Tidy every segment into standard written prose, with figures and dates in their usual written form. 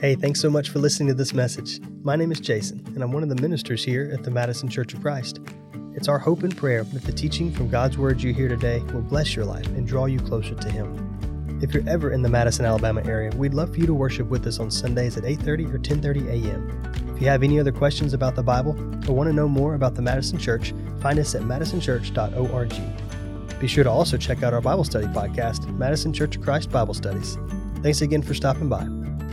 Hey, thanks so much for listening to this message. My name is Jason, and I'm one of the ministers here at the Madison Church of Christ. It's our hope and prayer that the teaching from God's Word you hear today will bless your life and draw you closer to Him. If you're ever in the Madison, Alabama area, we'd love for you to worship with us on Sundays at 8:30 or 10:30 a.m. If you have any other questions about the Bible or want to know more about the Madison Church, find us at madisonchurch.org. Be sure to also check out our Bible study podcast, Madison Church of Christ Bible Studies. Thanks again for stopping by.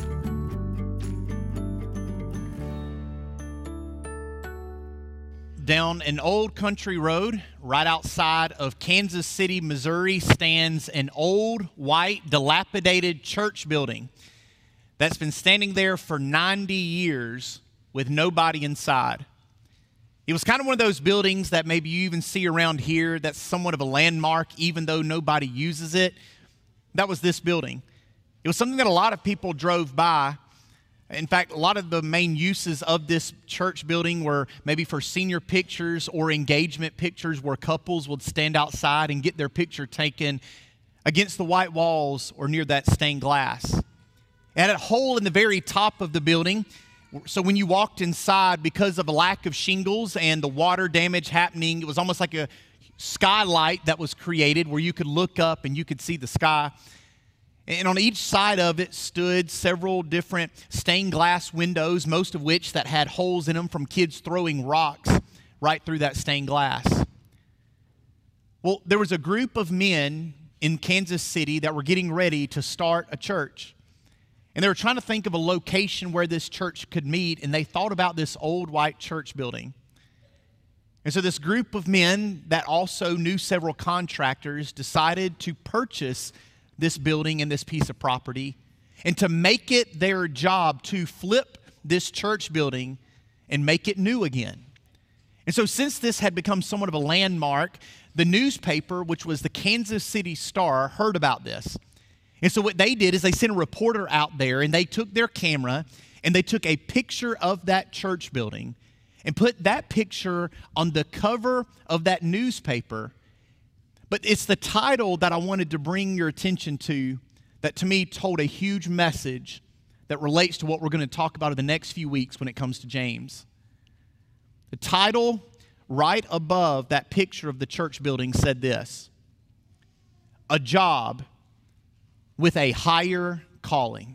Down an old country road right outside of Kansas City, Missouri, stands an old, white, dilapidated church building that's been standing there for 90 years with nobody inside. It was kind of one of those buildings that maybe you even see around here that's somewhat of a landmark, even though nobody uses it. That was this building. It was something that a lot of people drove by. In fact, a lot of the main uses of this church building were maybe for senior pictures or engagement pictures where couples would stand outside and get their picture taken against the white walls or near that stained glass. It had a hole in the very top of the building, so when you walked inside, because of a lack of shingles and the water damage happening, it was almost like a skylight that was created where you could look up and you could see the sky. And on each side of it stood several different stained glass windows, most of which that had holes in them from kids throwing rocks right through that stained glass. Well, there was a group of men in Kansas City that were getting ready to start a church. And they were trying to think of a location where this church could meet, and they thought about this old white church building. And so this group of men that also knew several contractors decided to purchase this building and this piece of property, and to make it their job to flip this church building and make it new again. And so since this had become somewhat of a landmark, the newspaper, which was the Kansas City Star, heard about this. And so what they did is they sent a reporter out there, and they took their camera and they took a picture of that church building and put that picture on the cover of that newspaper. But it's the title that I wanted to bring your attention to that to me told a huge message that relates to what we're going to talk about in the next few weeks when it comes to James. The title right above that picture of the church building said this: a job with a higher calling.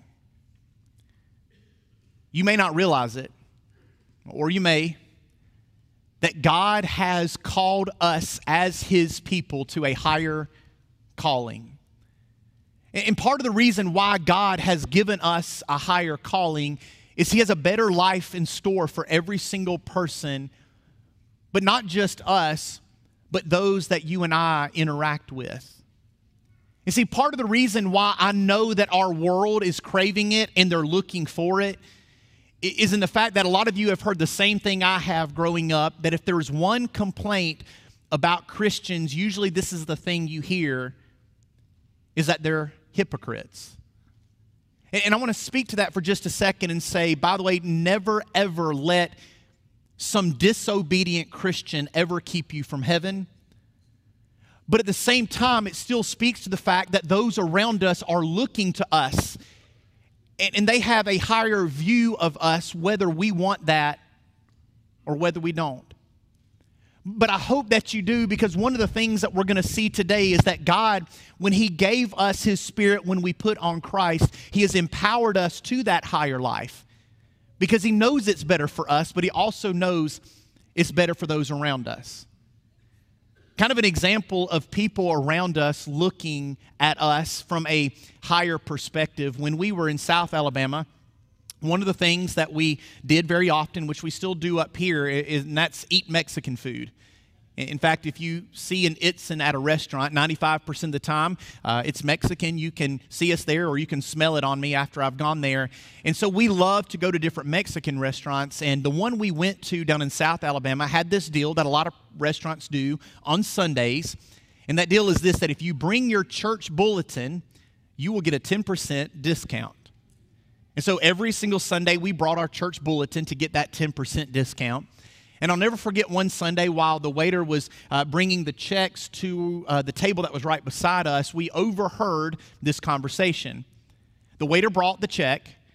You may not realize it, or you may, that God has called us as His people to a higher calling. And part of the reason why God has given us a higher calling is He has a better life in store for every single person, but not just us, but those that you and I interact with. You see, part of the reason why I know that our world is craving it and they're looking for it is in the fact that a lot of you have heard the same thing I have growing up, that if there is one complaint about Christians, usually this is the thing you hear, is that they're hypocrites. And I want to speak to that for just a second and say, by the way, never ever let some disobedient Christian ever keep you from heaven. But at the same time, it still speaks to the fact that those around us are looking to us, and they have a higher view of us, whether we want that or whether we don't. But I hope that you do, because one of the things that we're going to see today is that God, when He gave us His Spirit, when we put on Christ, He has empowered us to that higher life because He knows it's better for us, but He also knows it's better for those around us. Kind of an example of people around us looking at us from a higher perspective. When we were in South Alabama, one of the things that we did very often, which we still do up here, and that's eat Mexican food. In fact, if you see an Itzen at a restaurant, 95% of the time, it's Mexican. You can see us there, or you can smell it on me after I've gone there. And so we love to go to different Mexican restaurants. And the one we went to down in South Alabama had this deal that a lot of restaurants do on Sundays. And that deal is this, that if you bring your church bulletin, you will get a 10% discount. And so every single Sunday, we brought our church bulletin to get that 10% discount. And I'll never forget one Sunday while the waiter was bringing the checks to the table that was right beside us, we overheard this conversation. The waiter brought the check,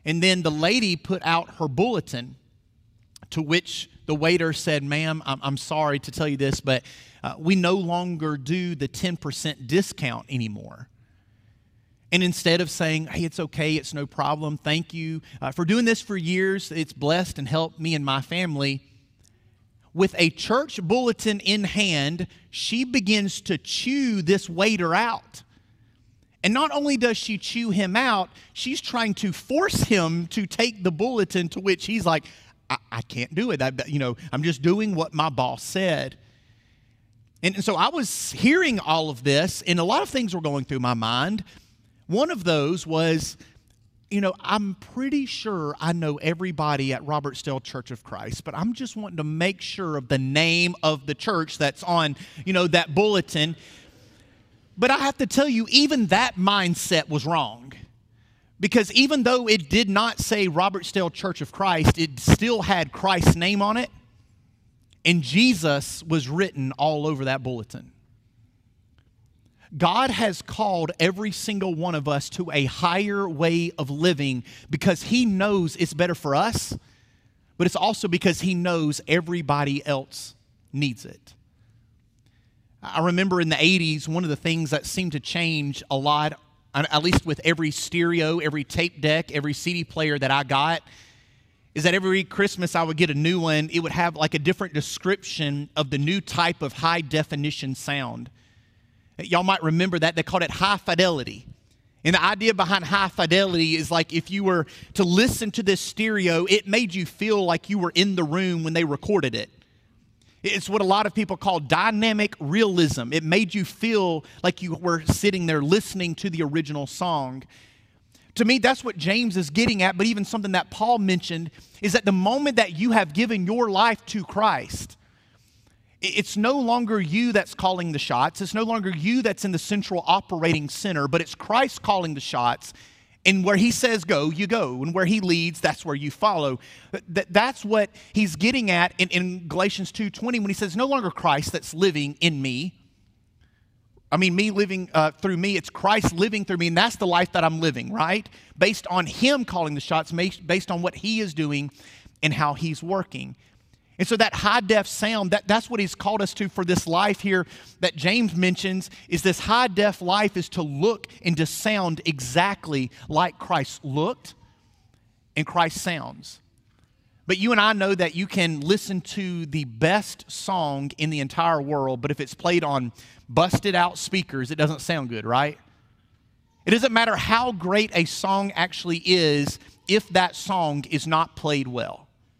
And then the lady put out her bulletin, to which the waiter said, "Ma'am, I'm sorry to tell you this, but we no longer do the 10% discount anymore." And instead of saying, "Hey, it's okay, it's no problem, thank you for doing this for years, it's blessed and helped me and my family," with a church bulletin in hand, she begins to chew this waiter out. And not only does she chew him out, she's trying to force him to take the bulletin, to which he's like, I can't do it. I'm just doing what my boss said. And so I was hearing all of this, and a lot of things were going through my mind. One of those was, I'm pretty sure I know everybody at Robertsdale Church of Christ, but I'm just wanting to make sure of the name of the church that's on, that bulletin. But I have to tell you, even that mindset was wrong. Because even though it did not say Robertsdale Church of Christ, it still had Christ's name on it. And Jesus was written all over that bulletin. God has called every single one of us to a higher way of living because He knows it's better for us, but it's also because He knows everybody else needs it. I remember in the 80s, one of the things that seemed to change a lot, at least with every stereo, every tape deck, every CD player that I got, is that every Christmas I would get a new one. It would have like a different description of the new type of high definition sound. Y'all might remember that. They called it high fidelity. And the idea behind high fidelity is like if you were to listen to this stereo, it made you feel like you were in the room when they recorded it. It's what a lot of people call dynamic realism. It made you feel like you were sitting there listening to the original song. To me, that's what James is getting at, but even something that Paul mentioned is that the moment that you have given your life to Christ, it's no longer you that's calling the shots. It's no longer you that's in the central operating center, but it's Christ calling the shots. And where He says go, you go. And where He leads, that's where you follow. That's what he's getting at in Galatians 2:20 when he says, no longer Christ that's living in me. Me living through me. It's Christ living through me, and that's the life that I'm living, right? Based on Him calling the shots, based on what He is doing and how He's working. And so that high-def sound, that's what He's called us to for this life here that James mentions, is this high-def life is to look and to sound exactly like Christ looked and Christ sounds. But you and I know that you can listen to the best song in the entire world, but if it's played on busted-out speakers, it doesn't sound good, right? It doesn't matter how great a song actually is if that song is not played well.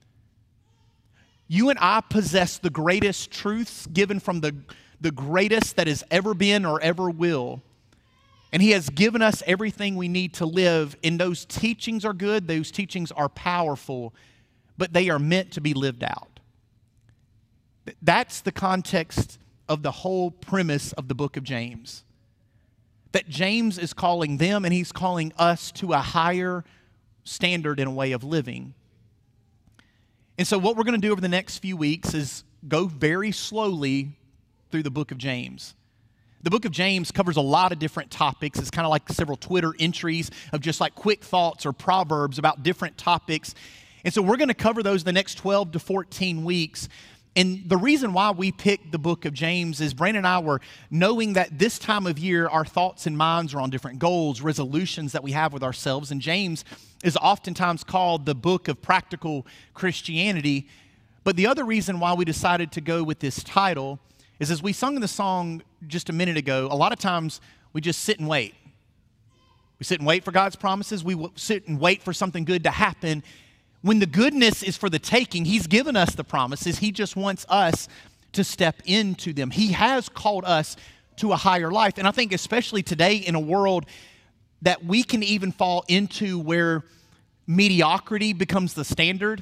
You and I possess the greatest truths given from the greatest that has ever been or ever will. And He has given us everything we need to live. And those teachings are good. Those teachings are powerful. But they are meant to be lived out. That's the context of the whole premise of the book of James. That James is calling them and he's calling us to a higher standard and a way of living. And so what we're going to do over the next few weeks is go very slowly through the book of James. The book of James covers a lot of different topics. It's kind of like several Twitter entries of just like quick thoughts or proverbs about different topics. And so we're going to cover those the next 12 to 14 weeks. And the reason why we picked the book of James is Brandon and I were knowing that this time of year, our thoughts and minds are on different goals, resolutions that we have with ourselves. And James is oftentimes called the book of practical Christianity. But the other reason why we decided to go with this title is, as we sung in the song just a minute ago, a lot of times we just sit and wait. We sit and wait for God's promises. We sit and wait for something good to happen. When the goodness is for the taking, He's given us the promises. He just wants us to step into them. He has called us to a higher life. And I think especially today in a world that we can even fall into where mediocrity becomes the standard,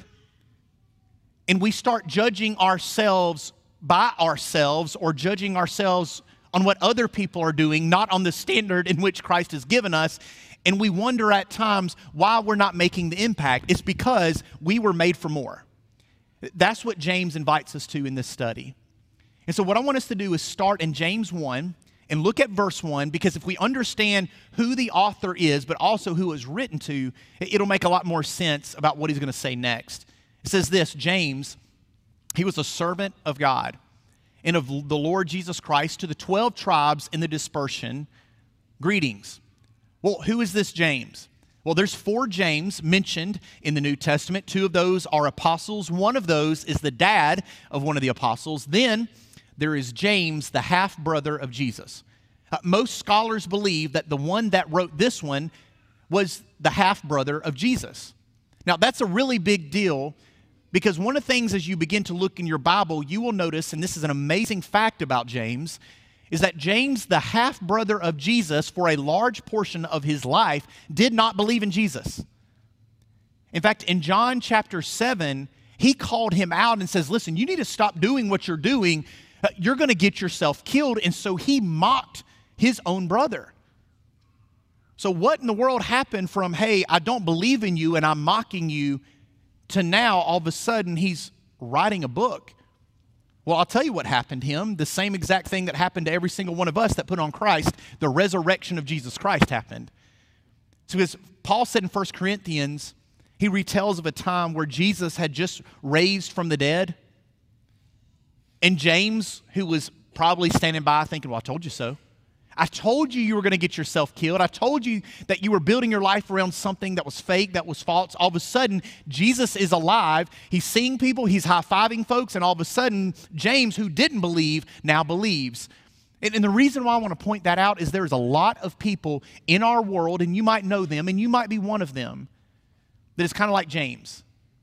and we start judging ourselves by ourselves or judging ourselves on what other people are doing, not on the standard in which Christ has given us. And we wonder at times why we're not making the impact. It's because we were made for more. That's what James invites us to in this study. And so what I want us to do is start in James 1, and look at verse 1, because if we understand who the author is, but also who it was written to, it'll make a lot more sense about what he's going to say next. It says this, James, he was a servant of God and of the Lord Jesus Christ to the 12 tribes in the dispersion, greetings. Well, who is this James? Well, there's 4 James mentioned in the New Testament. 2 of those are apostles. One of those is the dad of one of the apostles. Then there is James, the half-brother of Jesus. Most scholars believe that the one that wrote this one was the half-brother of Jesus. Now, that's a really big deal because one of the things as you begin to look in your Bible, you will notice, and this is an amazing fact about James, is that James, the half-brother of Jesus, for a large portion of his life, did not believe in Jesus. In fact, in John chapter 7, he called him out and says, listen, you need to stop doing what you're doing. You're going to get yourself killed. And so he mocked his own brother. So what in the world happened from, hey, I don't believe in you and I'm mocking you, to now all of a sudden he's writing a book? Well, I'll tell you what happened to him. The same exact thing that happened to every single one of us that put on Christ. The resurrection of Jesus Christ happened. So as Paul said in 1 Corinthians, he retells of a time where Jesus had just raised from the dead. And James, who was probably standing by thinking, well, I told you so. I told you were going to get yourself killed. I told you that you were building your life around something that was fake, that was false. All of a sudden, Jesus is alive. He's seeing people. He's high-fiving folks. And all of a sudden, James, who didn't believe, now believes. And the reason why I want to point that out is there's a lot of people in our world, and you might know them, and you might be one of them, that is kind of like James.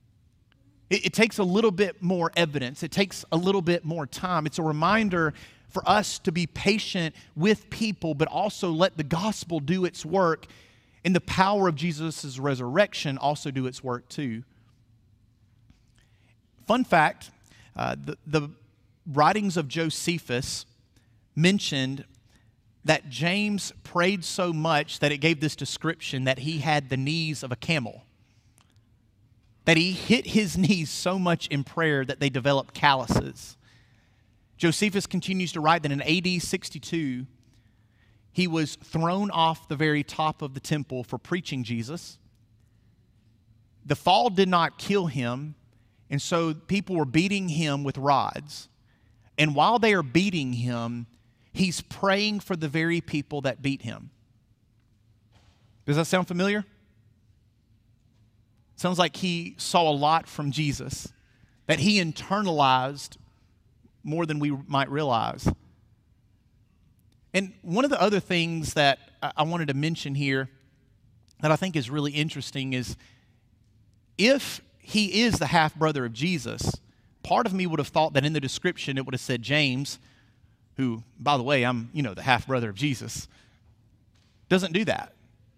It takes a little bit more evidence. It takes a little bit more time. It's a reminder for us to be patient with people, but also let the gospel do its work and the power of Jesus' resurrection also do its work too. Fun fact, the writings of Josephus mentioned that James prayed so much that it gave this description that he had the knees of a camel. That he hit his knees so much in prayer that they developed calluses. Josephus continues to write that in AD 62, he was thrown off the very top of the temple for preaching Jesus. The fall did not kill him, and so people were beating him with rods. And while they are beating him, he's praying for the very people that beat him. Does that sound familiar? Sounds like he saw a lot from Jesus, that he internalized more than we might realize. And one of the other things that I wanted to mention here that I think is really interesting is if he is the half-brother of Jesus, part of me would have thought that in the description it would have said James, who, by the way, I'm, the half-brother of Jesus, doesn't do that.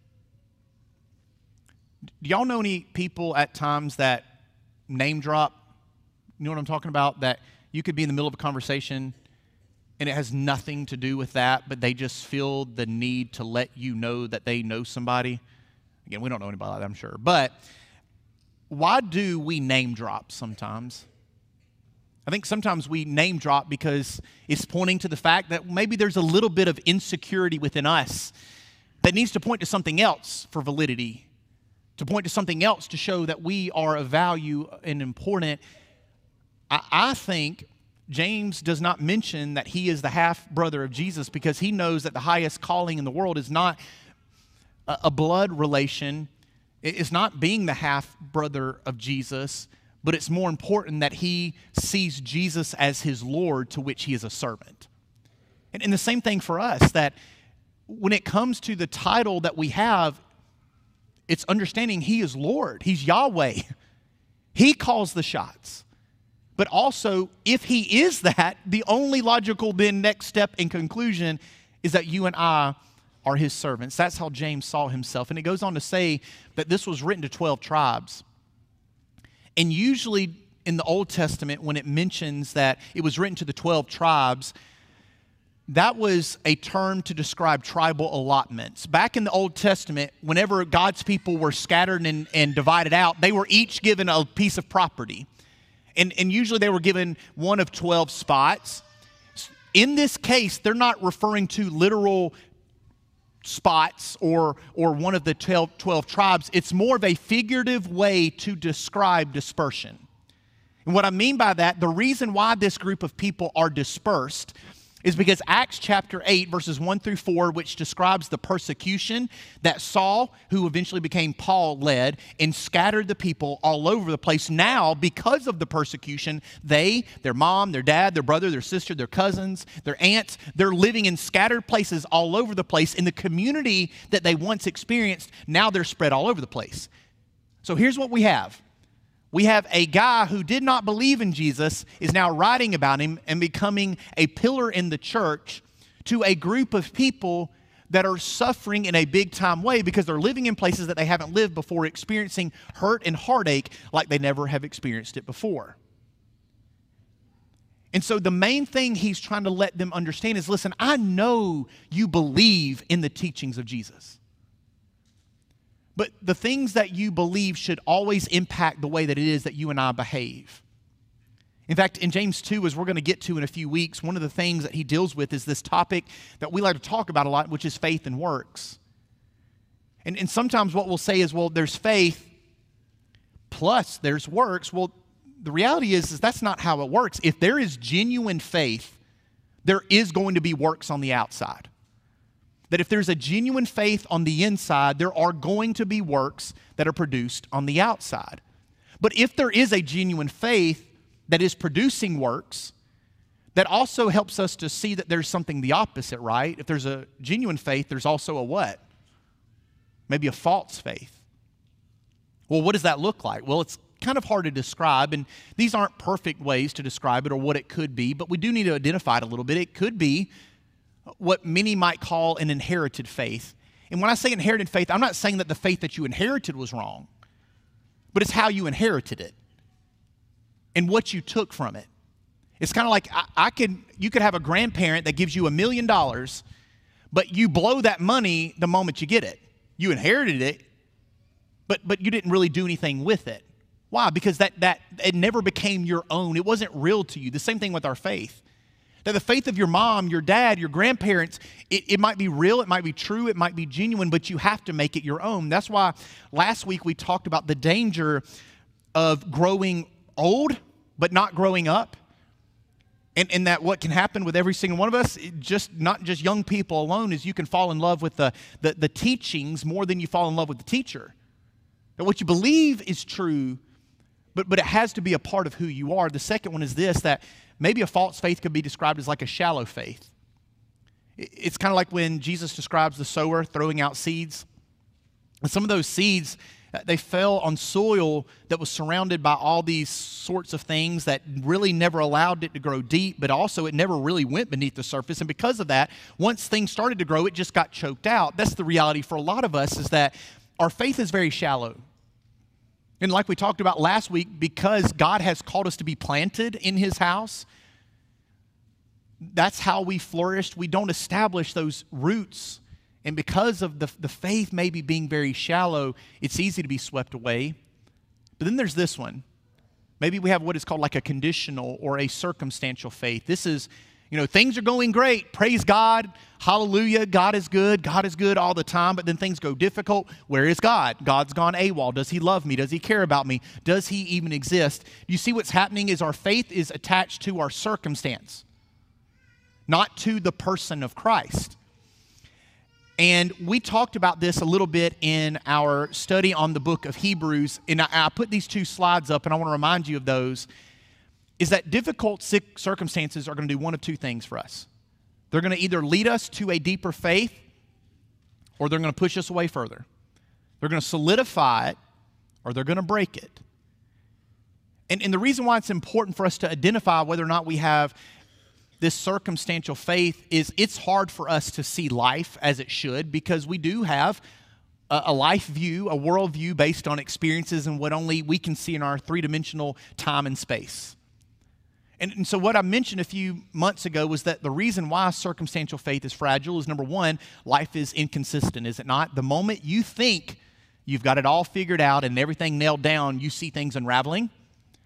Do y'all know any people at times that name drop? You know what I'm talking about? That you could be in the middle of a conversation and it has nothing to do with that, but they just feel the need to let you know that they know somebody. Again, we don't know anybody like that, I'm sure. But why do we name drop sometimes? I think sometimes we name drop because it's pointing to the fact that maybe there's a little bit of insecurity within us that needs to point to something else for validity, to point to something else to show that we are of value and important. I think James does not mention that he is the half-brother of Jesus because he knows that the highest calling in the world is not a blood relation. It's not being the half-brother of Jesus, but it's more important that he sees Jesus as his Lord to which he is a servant. And the same thing for us, that when it comes to the title that we have, it's understanding he is Lord. He's Yahweh. He calls the shots. But also, if he is that, the only logical then next step in conclusion is that you and I are his servants. That's how James saw himself. And it goes on to say that this was written to 12 tribes. And usually in the Old Testament, when it mentions that it was written to the 12 tribes, that was a term to describe tribal allotments. Back in the Old Testament, whenever God's people were scattered and divided out, they were each given a piece of property. And usually they were given one of 12 spots. in this case, they're not referring to literal spots or one of the 12 tribes. It's more of a figurative way to describe dispersion. And what I mean by that, the reason why this group of people are dispersed is because Acts chapter 8, verses 1 through 4, which describes the persecution that Saul, who eventually became Paul, led and scattered the people all over the place. Now, because of the persecution, their mom, their dad, their brother, their sister, their cousins, their aunts, they're living in scattered places all over the place. In the community that they once experienced, now they're spread all over the place. So here's what we have. We have a guy who did not believe in Jesus is now writing about him and becoming a pillar in the church to a group of people that are suffering in a big-time way because they're living in places that they haven't lived before, experiencing hurt and heartache like they never have experienced it before. And so the main thing he's trying to let them understand is, listen, I know you believe in the teachings of Jesus. But the things that you believe should always impact the way that it is that you and I behave. In fact, in James 2, as we're going to get to in a few weeks, one of the things that he deals with is this topic that we like to talk about a lot, which is faith and works. And sometimes what we'll say is, well, there's faith plus there's works. Well, the reality is that's not how it works. If there is genuine faith, there is going to be works on the outside. That if there's a genuine faith on the inside, there are going to be works that are produced on the outside. But if there is a genuine faith that is producing works, that also helps us to see that there's something the opposite, right? If there's a genuine faith, there's also a what? Maybe a false faith. Well, what does that look like? Well, it's kind of hard to describe, and these aren't perfect ways to describe it or what it could be, but we do need to identify it a little bit. It could be what many might call an inherited faith. And when I say inherited faith, I'm not saying that the faith that you inherited was wrong, but it's how you inherited it and what you took from it. It's kind of like you could have a grandparent that gives you $1 million, but you blow that money the moment you get it. You inherited it, but you didn't really do anything with it. Why? Because that it never became your own. It wasn't real to you. The same thing with our faith. That the faith of your mom, your dad, your grandparents, it might be real, it might be true, it might be genuine, but you have to make it your own. That's why last week we talked about the danger of growing old but not growing up. And that what can happen with every single one of us, not just young people alone, is you can fall in love with the teachings more than you fall in love with the teacher. That what you believe is true, but it has to be a part of who you are. The second one is this, that maybe a false faith could be described as like a shallow faith. It's kind of like when Jesus describes the sower throwing out seeds. And some of those seeds, they fell on soil that was surrounded by all these sorts of things that really never allowed it to grow deep, but also it never really went beneath the surface. And because of that, once things started to grow, it just got choked out. That's the reality for a lot of us, is that our faith is very shallow. And like we talked about last week, because God has called us to be planted in His house, that's how we flourished. We don't establish those roots. And because of the faith maybe being very shallow, it's easy to be swept away. But then there's this one. Maybe we have what is called like a conditional or a circumstantial faith. This is, things are going great. Praise God. Hallelujah. God is good all the time. But then things go difficult. Where is God? God's gone AWOL. Does He love me? Does He care about me? Does He even exist? You see what's happening is our faith is attached to our circumstance, not to the person of Christ. And we talked about this a little bit in our study on the book of Hebrews. And I put these two slides up, and I want to remind you of those. Is that difficult circumstances are going to do one of two things for us. They're going to either lead us to a deeper faith, or they're going to push us away further. They're going to solidify it, or they're going to break it. And the reason why it's important for us to identify whether or not we have this circumstantial faith is it's hard for us to see life as it should, because we do have a life view, a world view based on experiences and what only we can see in our three-dimensional time and space. And so what I mentioned a few months ago was that the reason why circumstantial faith is fragile is, number one, life is inconsistent, is it not? The moment you think you've got it all figured out and everything nailed down, you see things unraveling.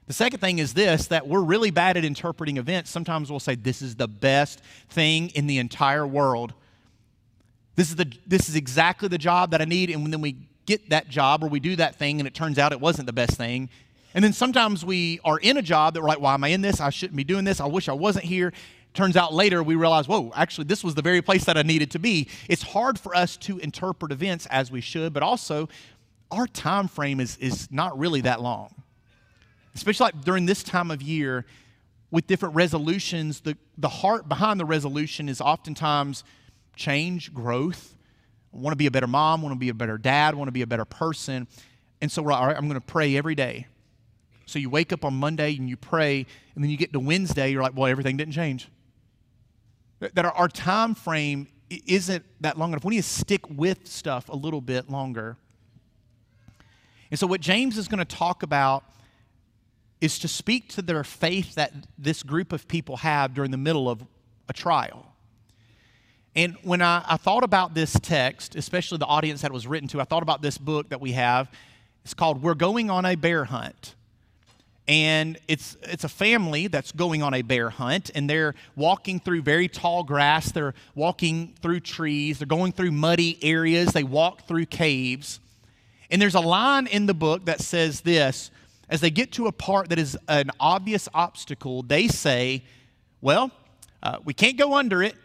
The second thing is this, that we're really bad at interpreting events. Sometimes we'll say, this is the best thing in the entire world. This is exactly the job that I need, and then we get that job or we do that thing and it turns out it wasn't the best thing. And then sometimes we are in a job that we're like, why am I in this? I shouldn't be doing this. I wish I wasn't here. Turns out later we realize, whoa, actually this was the very place that I needed to be. It's hard for us to interpret events as we should, but also our time frame is not really that long. Especially like during this time of year with different resolutions, the heart behind the resolution is oftentimes change, growth. I want to be a better mom, want to be a better dad, want to be a better person. And so we're like, all right, I'm going to pray every day. So you wake up on Monday and you pray, and then you get to Wednesday, you're like, well, everything didn't change. That our time frame isn't that long enough. We need to stick with stuff a little bit longer. And so what James is going to talk about is to speak to their faith that this group of people have during the middle of a trial. And when I thought about this text, especially the audience that it was written to, I thought about this book that we have. It's called We're Going on a Bear Hunt. And it's a family that's going on a bear hunt, and they're walking through very tall grass. They're walking through trees. They're going through muddy areas. They walk through caves. And there's a line in the book that says this: as they get to a part that is an obvious obstacle, they say, well, we can't go under it.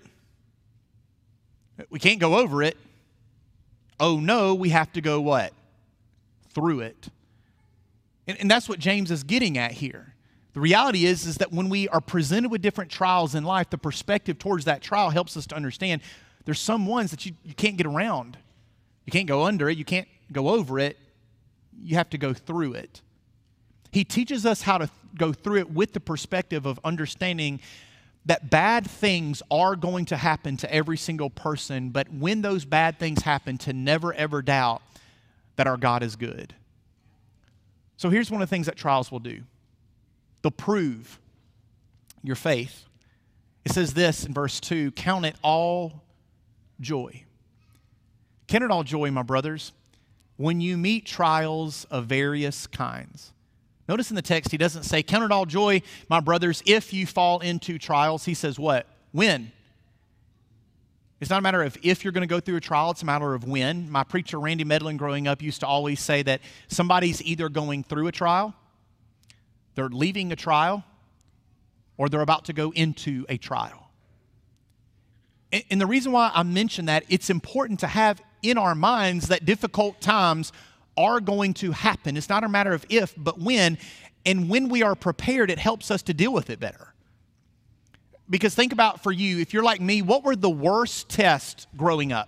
We can't go over it. Oh no, we have to go what? Through it. And that's what James is getting at here. The reality is that when we are presented with different trials in life, the perspective towards that trial helps us to understand there's some ones that you can't get around. You can't go under it. You can't go over it. You have to go through it. He teaches us how to go through it with the perspective of understanding that bad things are going to happen to every single person, but when those bad things happen, to never ever doubt that our God is good. So here's one of the things that trials will do. They'll prove your faith. It says this in verse 2, count it all joy. Count it all joy, my brothers, when you meet trials of various kinds. Notice in the text, he doesn't say, count it all joy, my brothers, if you fall into trials. He says what? When? It's not a matter of if you're going to go through a trial, it's a matter of when. My preacher, Randy Medlin, growing up, used to always say that somebody's either going through a trial, they're leaving a trial, or they're about to go into a trial. And the reason why I mention that, it's important to have in our minds that difficult times are going to happen. It's not a matter of if, but when. And when we are prepared, it helps us to deal with it better. Because think about for you, if you're like me, what were the worst tests growing up?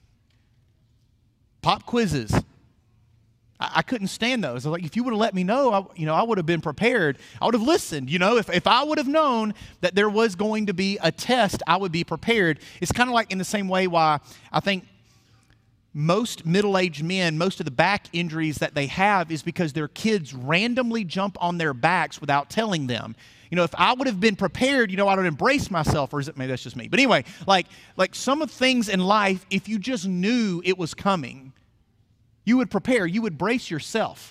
Pop quizzes. I couldn't stand those. I was like, if you would have let me know, I would have been prepared. I would have listened. If I would have known that there was going to be a test, I would be prepared. It's kind of like in the same way why I think most middle-aged men, most of the back injuries that they have is because their kids randomly jump on their backs without telling them. If I would have been prepared, I would have embraced myself, or is it maybe that's just me? But anyway, like some of things in life, if you just knew it was coming, you would prepare, you would brace yourself.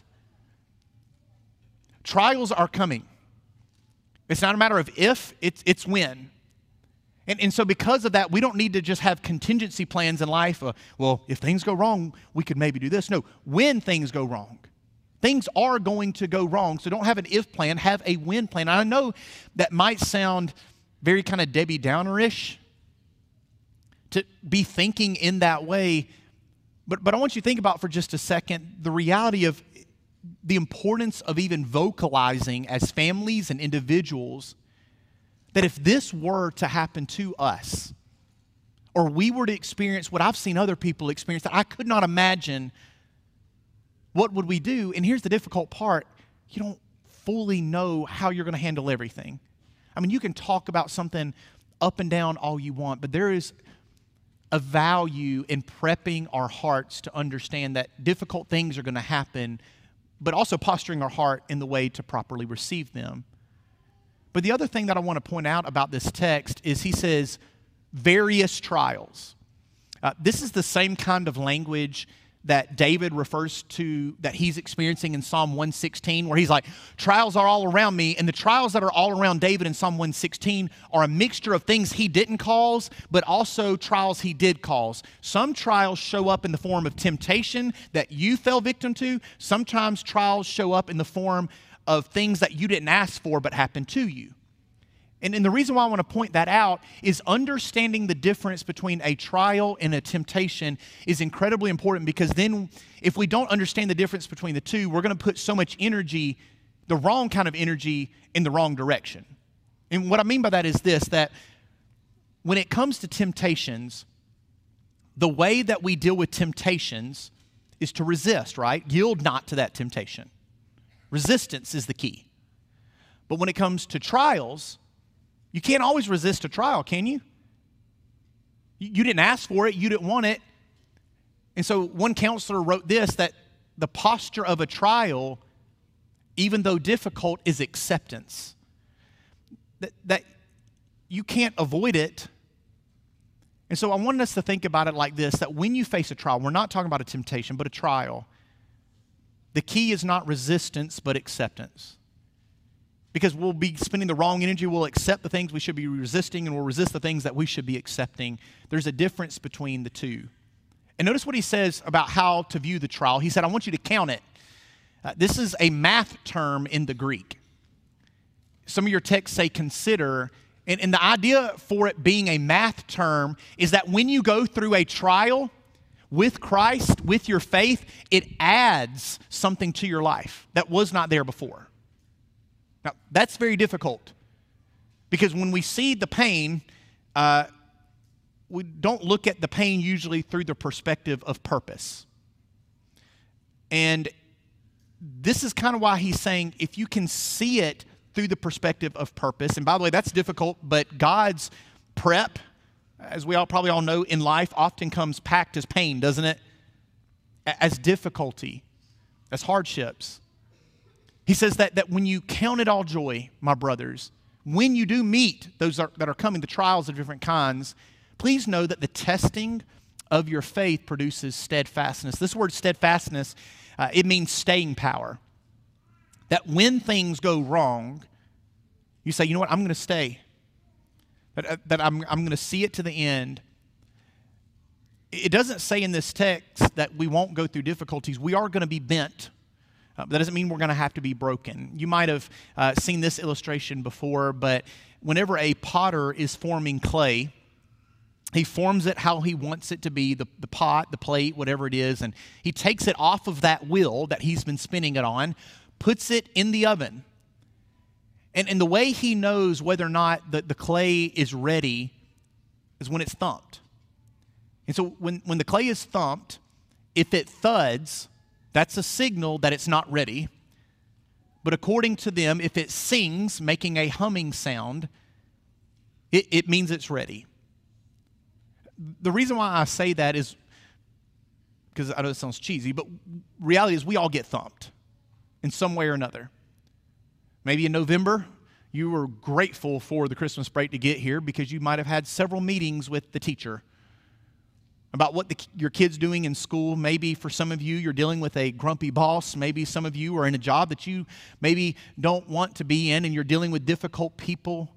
Trials are coming. It's not a matter of if, it's when. And so because of that, we don't need to just have contingency plans in life. Well, if things go wrong, we could maybe do this. No, when things go wrong. Things are going to go wrong, so don't have an if plan, have a when plan. I know that might sound very kind of Debbie Downer-ish to be thinking in that way, but I want you to think about for just a second the reality of the importance of even vocalizing as families and individuals that if this were to happen to us, or we were to experience what I've seen other people experience that I could not imagine, what would we do? And here's the difficult part. You don't fully know how you're going to handle everything. I mean, you can talk about something up and down all you want, but there is a value in prepping our hearts to understand that difficult things are going to happen, but also posturing our heart in the way to properly receive them. But the other thing that I want to point out about this text is he says various trials. This is the same kind of language that David refers to, that he's experiencing in Psalm 116, where he's like, trials are all around me. And the trials that are all around David in Psalm 116 are a mixture of things he didn't cause, but also trials he did cause. Some trials show up in the form of temptation that you fell victim to. Sometimes trials show up in the form of things that you didn't ask for but happened to you. And the reason why I want to point that out is understanding the difference between a trial and a temptation is incredibly important, because then if we don't understand the difference between the two, we're going to put so much energy, the wrong kind of energy, in the wrong direction. And what I mean by that is this, that when it comes to temptations, the way that we deal with temptations is to resist, right? Yield not to that temptation. Resistance is the key. But when it comes to trials, you can't always resist a trial, can you? You didn't ask for it. You didn't want it. And so one counselor wrote this, that the posture of a trial, even though difficult, is acceptance. That you can't avoid it. And so I wanted us to think about it like this, that when you face a trial, we're not talking about a temptation, but a trial, the key is not resistance, but acceptance. Because we'll be spending the wrong energy. We'll accept the things we should be resisting, and we'll resist the things that we should be accepting. There's a difference between the two. And notice what he says about how to view the trial. He said, I want you to count it. This is a math term in the Greek. Some of your texts say consider. And the idea for it being a math term is that when you go through a trial with Christ, with your faith, it adds something to your life that was not there before. Now, that's very difficult, because when we see the pain, we don't look at the pain usually through the perspective of purpose. And this is kind of why he's saying if you can see it through the perspective of purpose, and by the way, that's difficult, but God's prep, as we all probably all know in life, often comes packed as pain, doesn't it? As difficulty, as hardships. He says that when you count it all joy, my brothers, when you do meet those that are coming, the trials of different kinds, please know that the testing of your faith produces steadfastness. This word steadfastness, it means staying power. That when things go wrong, you say, you know what, I'm going to stay. That I'm going to see it to the end. It doesn't say in this text that we won't go through difficulties. We are going to be bent. That doesn't mean we're going to have to be broken. You might have seen this illustration before, but whenever a potter is forming clay, he forms it how he wants it to be, the pot, the plate, whatever it is, and he takes it off of that wheel that he's been spinning it on, puts it in the oven. And the way he knows whether or not the clay is ready is when it's thumped. And so when the clay is thumped, if it thuds, that's a signal that it's not ready. But according to them, if it sings, making a humming sound, it means it's ready. The reason why I say that is because I know it sounds cheesy, but reality is we all get thumped in some way or another. Maybe in November, you were grateful for the Christmas break to get here because you might have had several meetings with the teacher about what your kid's doing in school. Maybe for some of you, you're dealing with a grumpy boss. Maybe some of you are in a job that you maybe don't want to be in, and you're dealing with difficult people.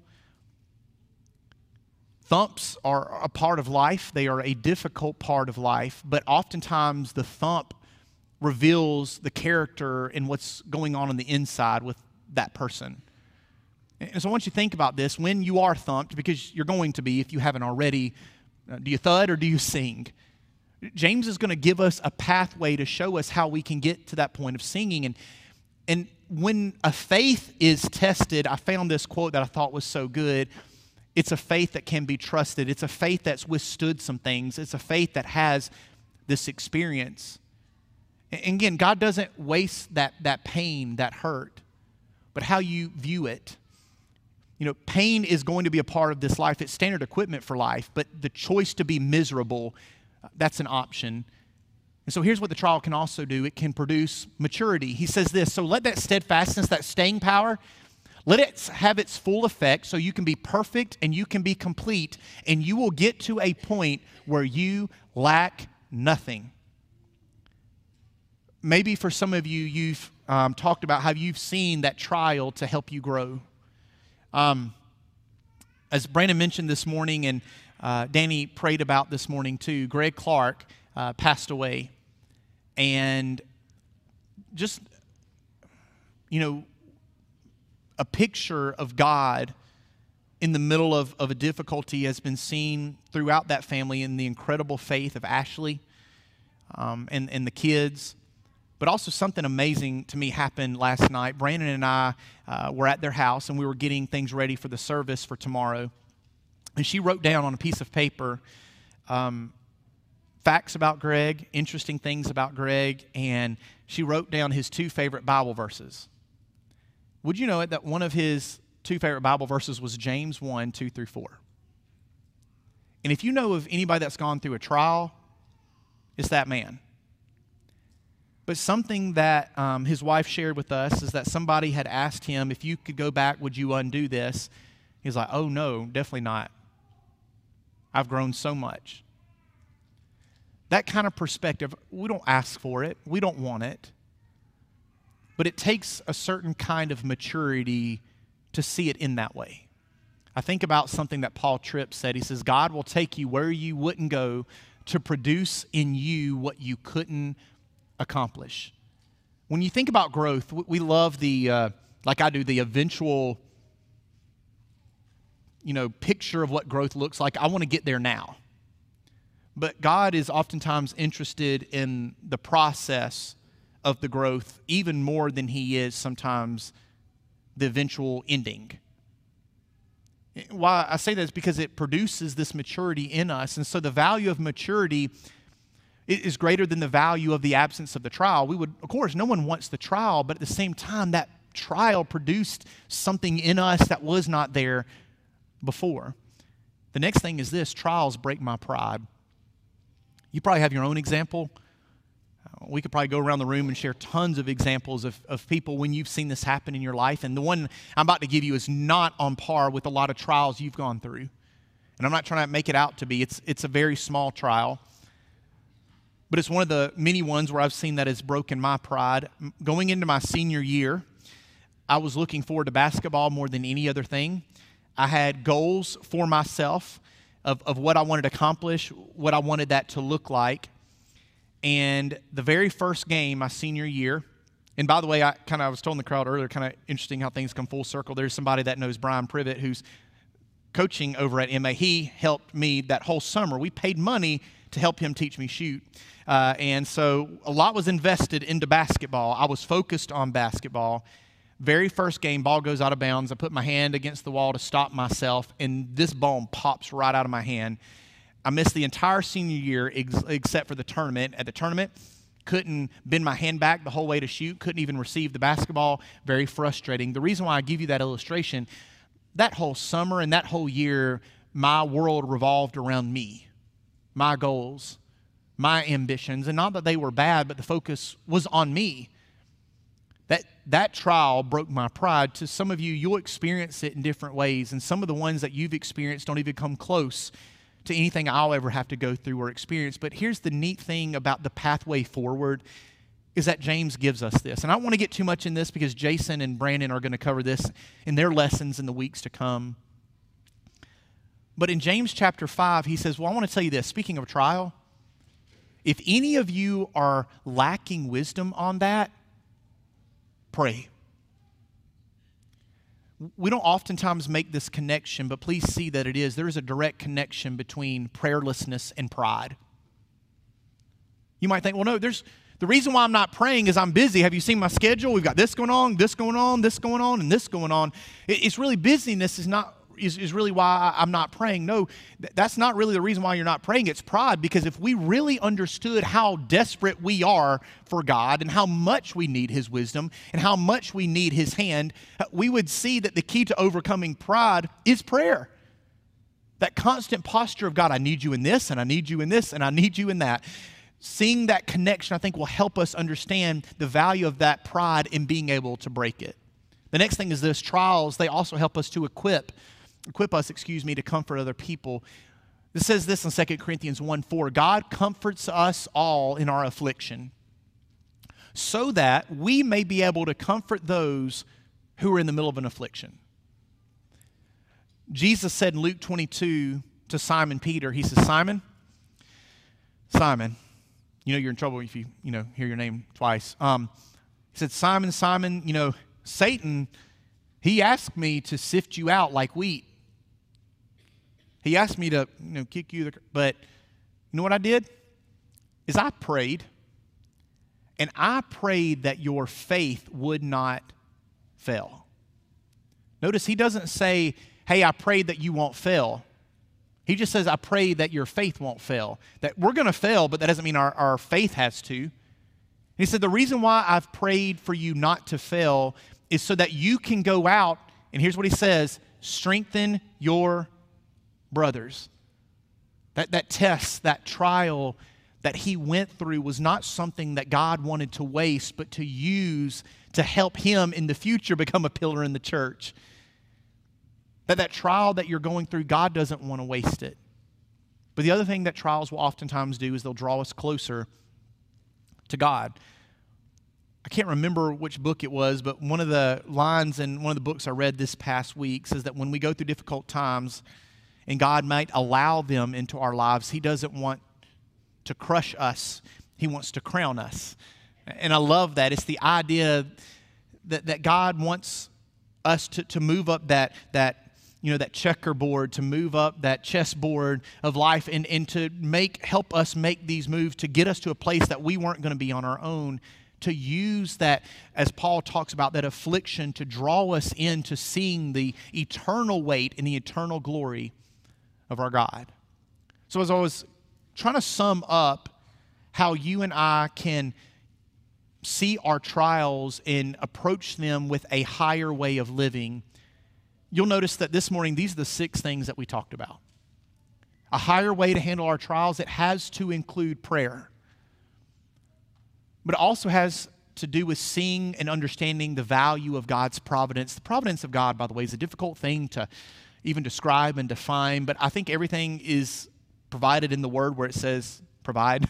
Thumps are a part of life. They are a difficult part of life, but oftentimes the thump reveals the character and what's going on the inside with that person. And so I want you to think about this when you are thumped, because you're going to be if you haven't already. Do you thud or do you sing? James is going to give us a pathway to show us how we can get to that point of singing. And when a faith is tested, I found this quote that I thought was so good. It's a faith that can be trusted. It's a faith that's withstood some things. It's a faith that has this experience. And again, God doesn't waste that pain, that hurt, but how you view it. You know, pain is going to be a part of this life. It's standard equipment for life, but the choice to be miserable, that's an option. And so here's what the trial can also do. It can produce maturity. He says this, so let that steadfastness, that staying power, let it have its full effect so you can be perfect and you can be complete, and you will get to a point where you lack nothing. maybe for some of you, you've talked about how you've seen that trial to help you grow. As Brandon mentioned this morning, and Danny prayed about this morning too, Greg Clark passed away. And just, a picture of God in the middle of a difficulty has been seen throughout that family in the incredible faith of Ashley and the kids. But also something amazing to me happened last night. Brandon and I were at their house, and we were getting things ready for the service for tomorrow. And she wrote down on a piece of paper facts about Greg, interesting things about Greg, and she wrote down his 2 favorite Bible verses. Would you know it that one of his 2 favorite Bible verses was James 1, 2 through 4? And if you know of anybody that's gone through a trial, it's that man. But something that his wife shared with us is that somebody had asked him, if you could go back, would you undo this? He's like, oh no, definitely not. I've grown so much. That kind of perspective, we don't ask for it. We don't want it. But it takes a certain kind of maturity to see it in that way. I think about something that Paul Tripp said. He says, God will take you where you wouldn't go to produce in you what you couldn't accomplish. When you think about growth, we love like I do, the eventual, picture of what growth looks like. I want to get there now. But God is oftentimes interested in the process of the growth even more than he is sometimes the eventual ending. Why I say that is because it produces this maturity in us. And so the value of maturity is greater than the value of the absence of the trial. We would, of course, no one wants the trial, but at the same time, that trial produced something in us that was not there before. The next thing is this: trials break my pride. You probably have your own example. We could probably go around the room and share tons of examples of people when you've seen this happen in your life. And the one I'm about to give you is not on par with a lot of trials you've gone through. And I'm not trying to make it out to be. It's a very small trial. But it's one of the many ones where I've seen that has broken my pride. Going into my senior year, I was looking forward to basketball more than any other thing. I had goals for myself of what I wanted to accomplish, what I wanted that to look like. And the very first game my senior year, and by the way, I was telling the crowd earlier, kind of interesting how things come full circle. There's somebody that knows Brian Privet who's coaching over at MA. He helped me that whole summer. We paid money to help him teach me shoot. And so a lot was invested into basketball. I was focused on basketball. Very first game, ball goes out of bounds. I put my hand against the wall to stop myself, and this ball pops right out of my hand. I missed the entire senior year except for the tournament. At the tournament, couldn't bend my hand back the whole way to shoot, couldn't even receive the basketball. Very frustrating. The reason why I give you that illustration, that whole summer and that whole year, my world revolved around me, my goals, my ambitions, and not that they were bad, but the focus was on me. That trial broke my pride. To some of you, you'll experience it in different ways, and some of the ones that you've experienced don't even come close to anything I'll ever have to go through or experience. But here's the neat thing about the pathway forward is that James gives us this. And I don't want to get too much in this because Jason and Brandon are going to cover this in their lessons in the weeks to come. But in James chapter 5, he says, well, I want to tell you this. Speaking of trial, if any of you are lacking wisdom on that, pray. We don't oftentimes make this connection, but please see that it is. There is a direct connection between prayerlessness and pride. You might think, well, no, the reason why I'm not praying is I'm busy. Have you seen my schedule? We've got this going on, this going on, this going on, and this going on. It's really busyness is really why I'm not praying. No, that's not really the reason why you're not praying. It's pride, because if we really understood how desperate we are for God and how much we need His wisdom and how much we need His hand, we would see that the key to overcoming pride is prayer. That constant posture of, God, I need you in this, and I need you in this, and I need you in that. Seeing that connection, I think, will help us understand the value of that pride in being able to break it. The next thing is this: trials, they also help us to equip us to comfort other people. It says this in 2 Corinthians 1:4, God comforts us all in our affliction, so that we may be able to comfort those who are in the middle of an affliction. Jesus said in Luke 22 to Simon Peter, he says, Simon, you know you're in trouble if you hear your name twice. He said, Simon, Satan, he asked me to sift you out like wheat. He asked me to kick you, but you know what I did? Is I prayed, and I prayed that your faith would not fail. Notice he doesn't say, hey, I prayed that you won't fail. He just says, I pray that your faith won't fail. That we're going to fail, but that doesn't mean our faith has to. He said, the reason why I've prayed for you not to fail is so that you can go out, and here's what he says, strengthen your brothers. That test, that trial that he went through was not something that God wanted to waste, but to use to help him in the future become a pillar in the church. That trial that you're going through, God doesn't want to waste it. But the other thing that trials will oftentimes do is they'll draw us closer to God. I can't remember which book it was, but one of the lines in one of the books I read this past week says that when we go through difficult times and God might allow them into our lives, he doesn't want to crush us. He wants to crown us. And I love that. It's the idea that God wants us to move up that checkerboard, to move up that chessboard of life and to help us make these moves to get us to a place that we weren't going to be on our own, to use that, as Paul talks about, that affliction to draw us into seeing the eternal weight and the eternal glory of our God. So as I was trying to sum up how you and I can see our trials and approach them with a higher way of living, you'll notice that this morning, these are the 6 things that we talked about. A higher way to handle our trials, it has to include prayer. But it also has to do with seeing and understanding the value of God's providence. The providence of God, by the way, is a difficult thing to even describe and define, but I think everything is provided in the Word where it says provide.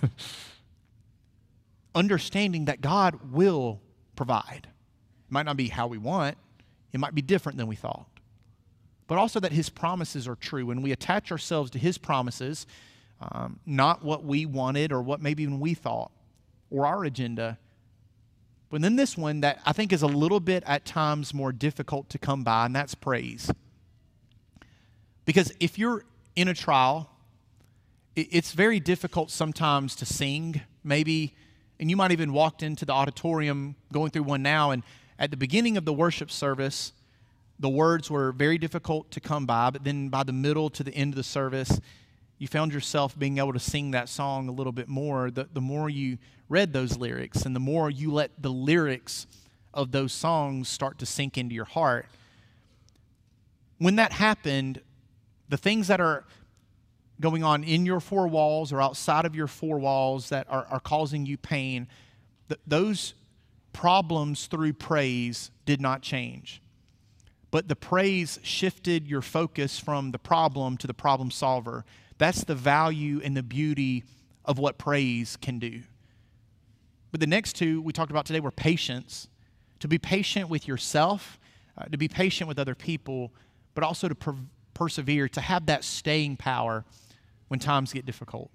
Understanding that God will provide. It might not be how we want. It might be different than we thought. But also that his promises are true. When we attach ourselves to his promises, not what we wanted or what maybe even we thought or our agenda. But then this one that I think is a little bit at times more difficult to come by, and that's praise. Because if you're in a trial, it's very difficult sometimes to sing, maybe, and you might even walked into the auditorium going through one now, and at the beginning of the worship service, the words were very difficult to come by, but then by the middle to the end of the service, you found yourself being able to sing that song a little bit more, the more you read those lyrics and the more you let the lyrics of those songs start to sink into your heart. When that happened, the things that are going on in your 4 walls or outside of your 4 walls that are causing you pain, those problems through praise did not change. But the praise shifted your focus from the problem to the problem solver. That's the value and the beauty of what praise can do. But the next 2 we talked about today were patience. To be patient with yourself, to be patient with other people, but also to persevere, to have that staying power when times get difficult.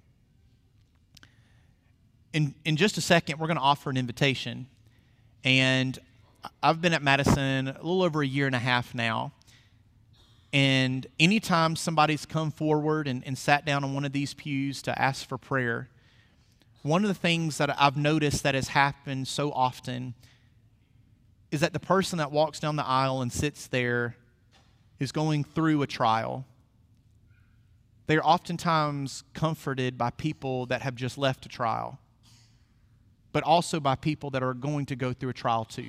In just a second, we're going to offer an invitation. And I've been at Madison a little over a year and a half now. And anytime somebody's come forward and sat down on one of these pews to ask for prayer, one of the things that I've noticed that has happened so often is that the person that walks down the aisle and sits there is going through a trial. They are oftentimes comforted by people that have just left a trial, but also by people that are going to go through a trial too.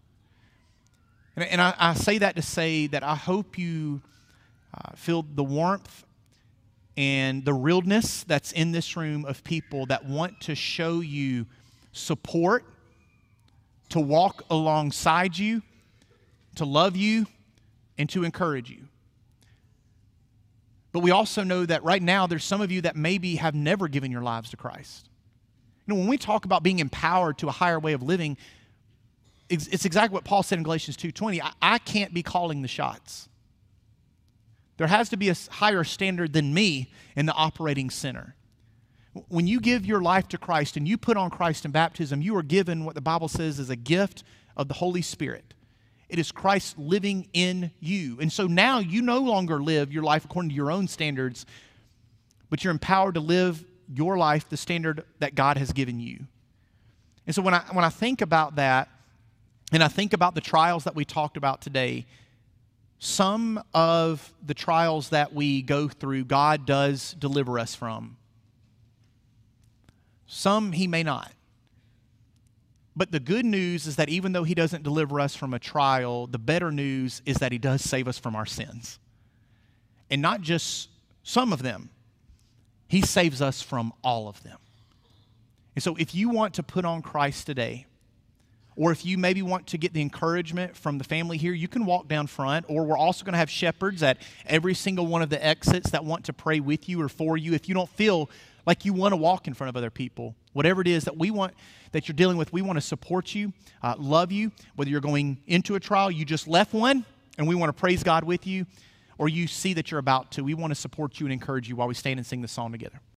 And I say that to say that I hope you feel the warmth and the realness that's in this room of people that want to show you support, to walk alongside you, to love you, and to encourage you. But we also know that right now there's some of you that maybe have never given your lives to Christ. When we talk about being empowered to a higher way of living, it's exactly what Paul said in Galatians 2:20. I can't be calling the shots. There has to be a higher standard than me in the operating center. When you give your life to Christ and you put on Christ in baptism, you are given what the Bible says is a gift of the Holy Spirit. It is Christ living in you. And so now you no longer live your life according to your own standards, but you're empowered to live your life the standard that God has given you. And so when I think about that, and I think about the trials that we talked about today, some of the trials that we go through, God does deliver us from. Some He may not. But the good news is that even though He doesn't deliver us from a trial, the better news is that He does save us from our sins. And not just some of them. He saves us from all of them. And so if you want to put on Christ today, or if you maybe want to get the encouragement from the family here, you can walk down front, or we're also going to have shepherds at every single one of the exits that want to pray with you or for you. If you don't feel like you want to walk in front of other people, whatever it is that we want, that you're dealing with, we want to support you, love you, whether you're going into a trial, you just left one, and we want to praise God with you, or you see that you're about to. We want to support you and encourage you while we stand and sing the song together.